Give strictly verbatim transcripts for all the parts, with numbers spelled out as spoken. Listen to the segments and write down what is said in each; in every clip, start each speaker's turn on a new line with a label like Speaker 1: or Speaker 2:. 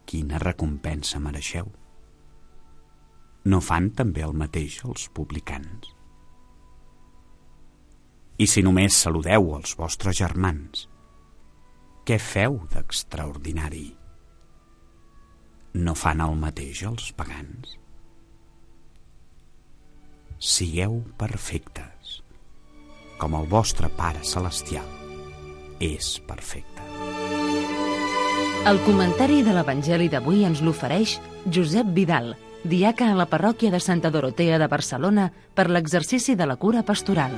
Speaker 1: quina recompensa mereixeu. No fan també el mateix els publicans? I si només saludeu els vostres germans, què feu d'extraordinari? No fan el mateix els pagans? Sigueu perfectes, com el vostre Pare Celestial és perfecte.
Speaker 2: El comentari de l'Evangeli d'avui ens l'ofereix Josep Vidal, diaca a la parròquia de Santa Dorotea de Barcelona per l'exercici de la cura pastoral.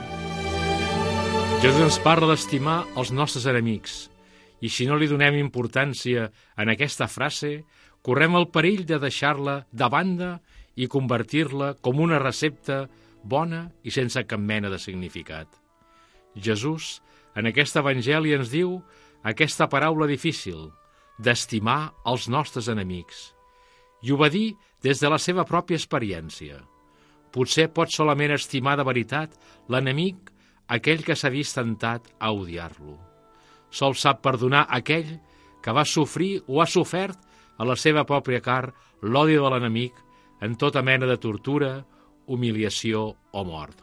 Speaker 3: Jesús ens parla d'estimar els nostres enemics, i si no li donem importància en aquesta frase, correm el perill de deixar-la de banda i convertir-la com una recepta bona i sense cap mena de significat. Jesús, en aquest Evangeli, ens diu aquesta paraula difícil, d'estimar els nostres enemics. I ho va dir des de la seva pròpia experiència. Potser pot solament estimar de veritat l'enemic aquell que s'ha vist tentat a odiar-lo. Sol sap perdonar aquell que va sofrir o ha sofert a la seva pròpia carn l'odi de l'enemic en tota mena de tortura, humiliació o mort.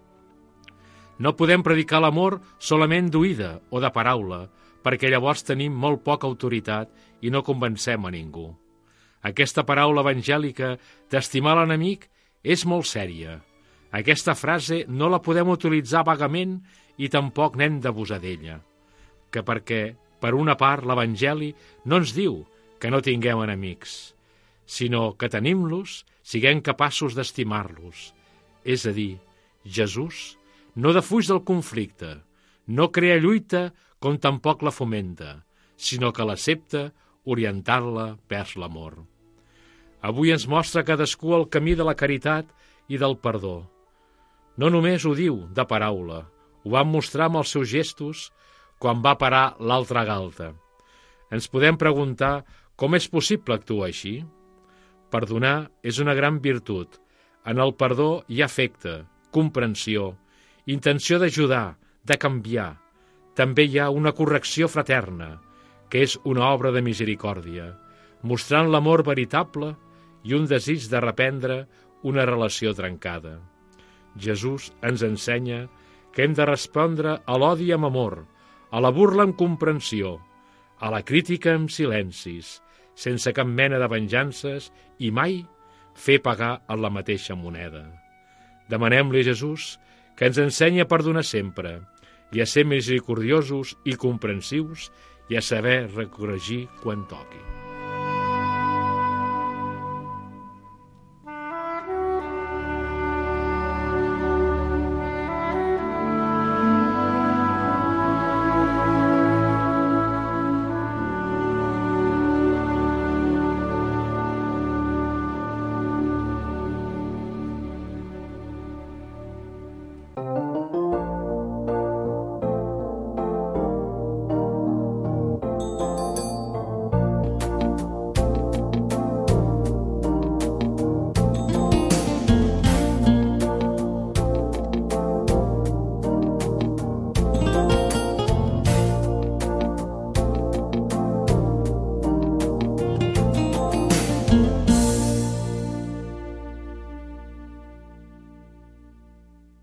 Speaker 3: No podem predicar l'amor solament d'oïda o de paraula, perquè llavors tenim molt poca autoritat i no convencem a ningú. Aquesta paraula evangèlica d'estimar l'enemic és molt sèria. Aquesta frase no la podem utilitzar vagament i tampoc n'hem d'abusar d'ella. Que perquè, per una part, l'Evangeli no ens diu que no tinguem enemics, sinó que tenim-los, siguem capaços d'estimar-los. És a dir, Jesús no defuig del conflicte, no crea lluita com tampoc la fomenta, sinó que l'accepta orientant-la vers l'amor. Avui ens mostra cadascú el camí de la caritat i del perdó. No només ho diu de paraula, ho va mostrar amb els seus gestos quan va parar l'altra galta. Ens podem preguntar com és possible actuar així? Perdonar és una gran virtut. En el perdó hi ha afecte, comprensió, intenció d'ajudar, de canviar. També hi ha una correcció fraterna, que és una obra de misericòrdia, mostrant l'amor veritable i un desig de reprendre una relació trencada. Jesús ens ensenya que hem de respondre a l'odi amb amor, a la burla amb comprensió, a la crítica amb silencis, sense cap mena de venjances i mai fer pagar en la mateixa moneda. Demanem-li a Jesús que ens ensenyi a perdonar sempre, i a ser misericordiosos i comprensius i a saber recorregir quan toqui.